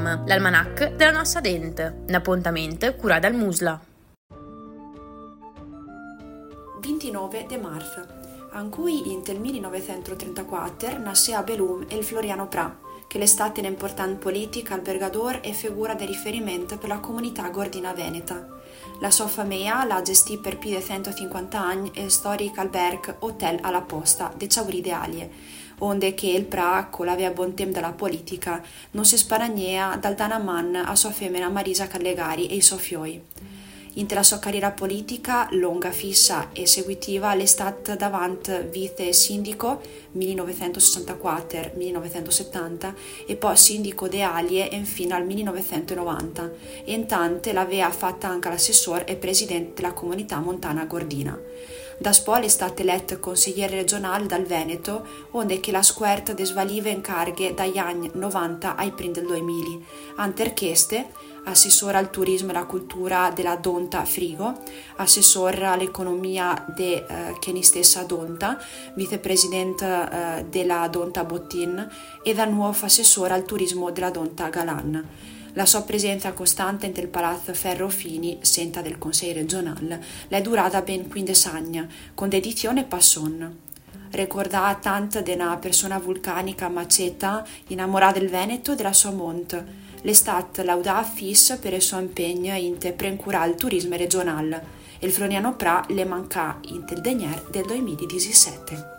Turisme, l'almanach della nostra dente, un appuntamento curato dal Musla. 29 de marzo, in cui nel 1934 nasce a Belum il Floriano Prat, che è stato un'importante politica, albergador e figura di riferimento per la comunità gordina veneta. La sua famiglia l'ha gestita per più di 150 anni il storico albergo Hotel alla Posta de Ciauri de Alie, onde che il Prat, con l'aveva buon tempo della politica, non si sparagnea dal Danaman a sua femmina Marisa Callegari e i suoi fioi. Inter la sua carriera politica, lunga, fissa e seguitiva, è stata davanti vice sindaco 1964-1970 e poi sindaco de Alie infine al 1990 e intanto l'aveva fatta anche l'assessore e presidente della comunità montana gordina. Da Spol è stato eletto consigliere regionale dal Veneto, onde che la squerta desvaliva in carghe dagli anni 90 ai primi del 2000, antercheste assessore al turismo e alla cultura della Donta Frigo, assessore all'economia de Cheni stessa Donta, vicepresidente della Donta Bottin e da nuovo assessore al turismo della Donta Galan. La sua presenza costante nel Palazzo Ferrofini, senta del Consiglio regionale, è durata ben 15 anni, con dedizione e passion. Ricordava tanto di una persona vulcanica maceta, innamorata del Veneto e della sua monte. L'estate laudava fissa per il suo impegno in preincurare il turismo regionale e il Floriano Prat le manca in tel degner del 2017.